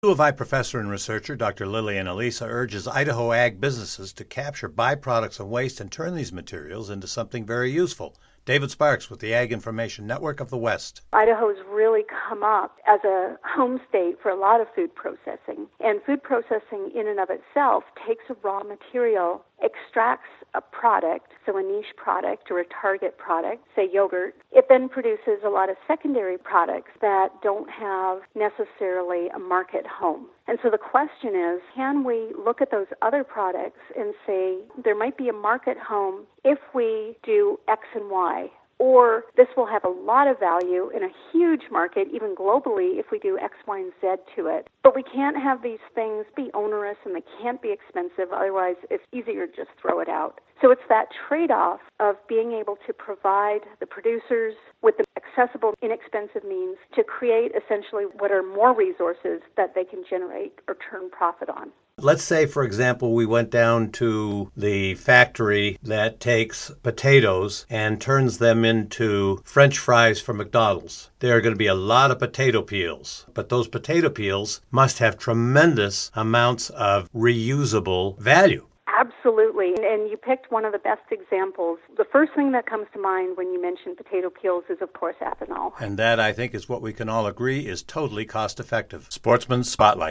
U of I professor and researcher Dr. Lillian Elisa urges Idaho ag businesses to capture byproducts of waste and turn these materials into something very useful. David Sparks with the Ag Information Network of the West. Idaho has really come up as a home state for a lot of food processing. And food processing in and of itself takes a raw material, extracts a product, so a niche product or a target product, say yogurt. It then produces a lot of secondary products that don't have necessarily a market home. And so the question is, can we look at those other products and say there might be a market home if we do X and Y? Or this will have a lot of value in a huge market, even globally, if we do X, Y, and Z to it. But we can't have these things be onerous and they can't be expensive. Otherwise, it's easier to just throw it out. So it's that trade-off of being able to provide the producers with the accessible, inexpensive means to create essentially what are more resources that they can generate or turn profit on. Let's say, for example, we went down to the factory that takes potatoes and turns them into French fries for McDonald's. There are going to be a lot of potato peels, but those potato peels must have tremendous amounts of reusable value. Absolutely. And you picked one of the best examples. The first thing that comes to mind when you mention potato peels is, of course, ethanol. And that, I think, is what we can all agree is totally cost-effective. Sportsman's Spotlight.